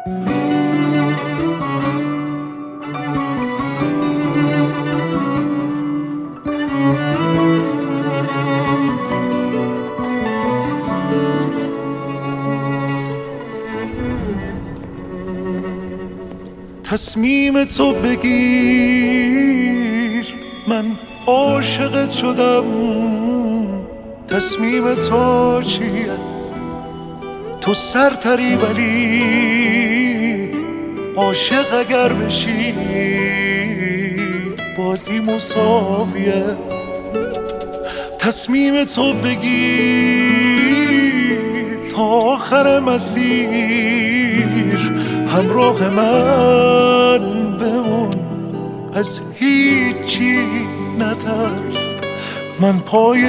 تصمیم تو بگیر، من عاشقت شدم. تصمیم تو چیه؟ تو سرتری ولی عاشق اگر بشی بازی مساویه. تصمیم تو بگیر تا آخر مسیر همراه من بمون، از هیچی نترس، من پای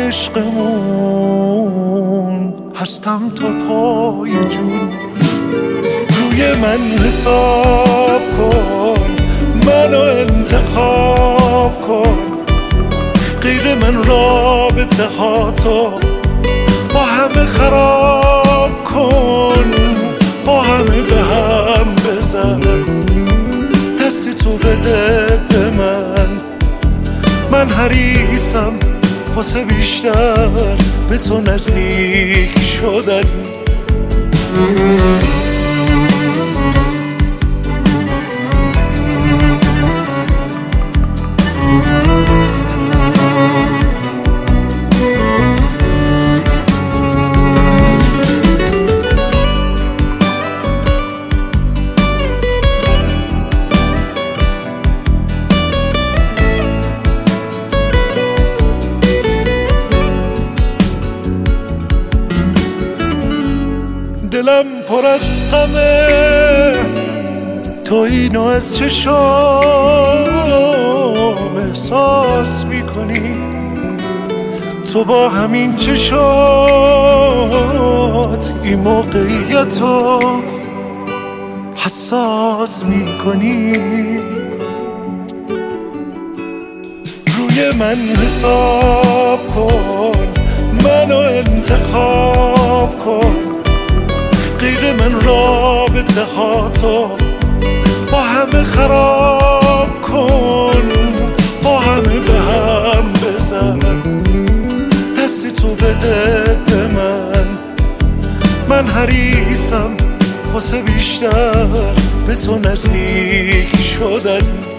عشقمون هستم تا پای جون. روی من حساب کن، منو انتخاب کن، غیر من رابطه ها تو با همه خراب کن، با همه به هم بزن، دستی تو بده به من حریصم واسه بیشتر به تو نزدیک شدن. دلم پر از غمه، تو اینو از چشام احساس میکنی، تو با همین چشات این موقعیتو حساس میکنی. روی من حساب کن، منو انتخاب کن، غیر من رابطه ها تو با همه خراب کن، با همه به هم بزن، دستی تو بده به من حریصم واسه بیشتر به تو نزدیک شدن.